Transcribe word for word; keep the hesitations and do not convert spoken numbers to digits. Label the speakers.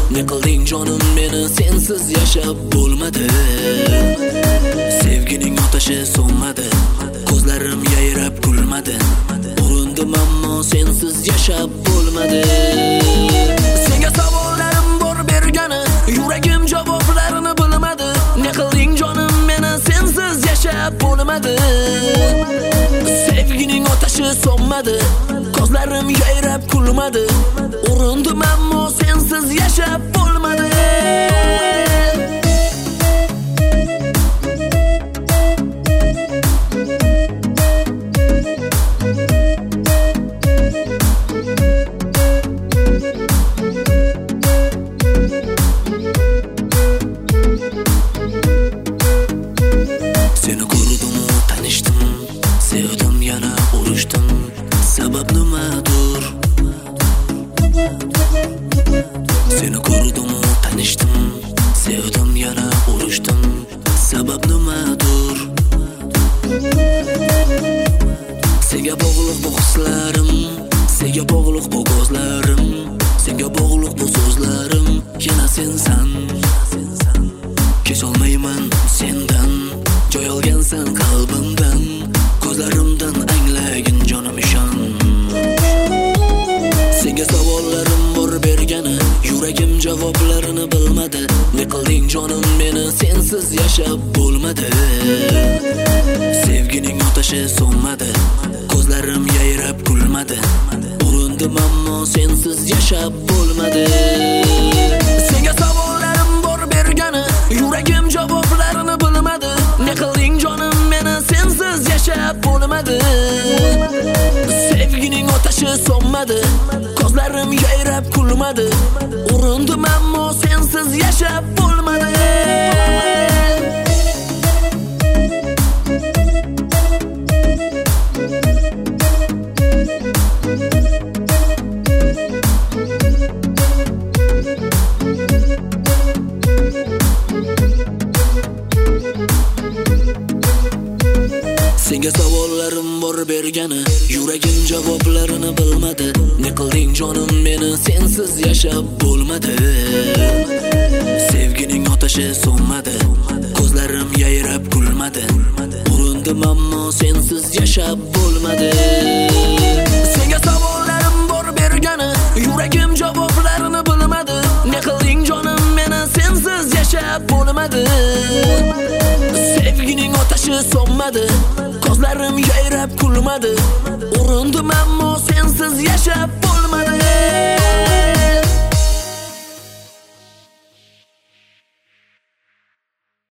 Speaker 1: Ne qilding jonim meni sensiz yashab bo'lmadi. Sevgining otashi so'nmadi, ko'zlarim yayrab kulmadi. Urindim ammo sensiz yashab bo'lmadi. Senga savollarim bor bergani, yuragim javoblarini bilmadi. Ne qilding jonim meni sensiz yashab bo'lmadi. Sevgining otashi so'nmadi, ko'zlarim yayrab kulmadi. Urindim ammo sensiz yashab bo'lmadi. Seni ko'rdim, tanishdim, sevdim, yana urushdim. Sabab nimadir? Seni ko'rdim, tanishdim, sevdim, yana urushdim. Sabab nimadir? Senga bog'liq bu hislarim, senga bog'liq bu ko'zlarim, senga bog'liq bu so'zlarim. Yana sensan, kecholmayman sendan. Joy olgansan qalbimdan, ko'zlarimdan anglagin jonim ishon. Senga savollarim bor bergani, yuragim javoblarini bilmadi. Ne qilding jonim meni sensiz yashab bo'lmadi. Sevgining otashi so'nmadi, ko'zlarim yayrab kulmadi. Urindim ammo sensiz yashab bo'lmadi. Senga savollarim bor bergani, yuragim javoblarini bilmadi. Ne qilding jonim meni sensiz yashab bo'lmadi. Sevgining otashi so'nmadi, ko'zlarim yayrab kulmadi. Urindim ammo sensiz yashab bo'lmadi. Senga savollarim bor bergani, yuragim javoblarini bilmadi. Ne qilding jonim meni sensiz yashab bo'lmadi. Sevgining otashi so'nmadi, ko'zlarim yayrab kulmadi. Urindim ammo sensiz yashab bo'lmadi. Senga savollarim bor bergani, yuragim javoblarini bilmadi. Ne qilding jonim meni sensiz yashab bo'lmadi. Sevgining otashi so'nmadi, ko'zlarim yayrab kulmadi. Urindim ammo sensiz yashab bo'lmadi.